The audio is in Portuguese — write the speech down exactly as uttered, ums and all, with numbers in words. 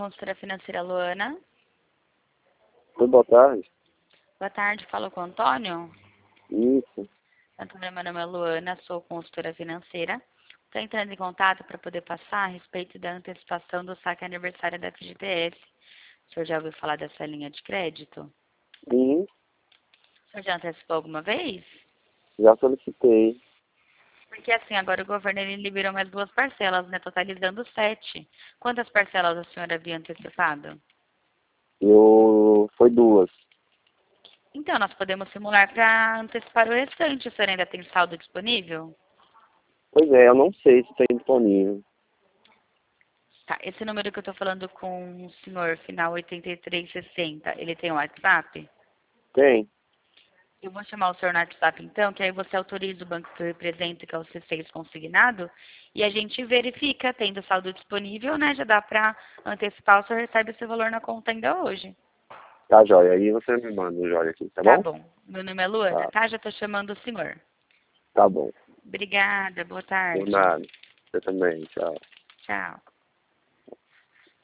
consultora financeira Luana. Oi, boa tarde. Boa tarde, falo com o Antônio. Isso. Antônio, meu nome é Luana, sou consultora financeira. Estou entrando em contato para poder passar a respeito da antecipação do saque aniversário da F G T S. O senhor já ouviu falar dessa linha de crédito? Sim, O senhor já antecipou alguma vez? já solicitei. Porque assim, agora o governo ele liberou mais duas parcelas, né? Totalizando sete. Quantas parcelas a senhora havia antecipado? Eu... Foi duas. Então, nós podemos simular para antecipar o restante. O senhor ainda tem saldo disponível? Pois é, eu não sei se tem disponível. Tá, esse número que eu tô falando com o senhor, final oitenta e três sessenta, ele tem um WhatsApp? Tem? Eu vou chamar o senhor no WhatsApp então, que aí você autoriza o banco que eu represento, que é o C seis consignado, e a gente verifica, tendo saldo disponível, né? Já dá pra antecipar, o senhor recebe esse valor na conta ainda hoje. Tá, joia. Aí você me manda o joia aqui, tá Tá bom? bom. Meu nome é Luana, Tá, tá? Já tô chamando o senhor. tá bom. Obrigada, boa Por tarde. nada. Você também, tchau. Tchau.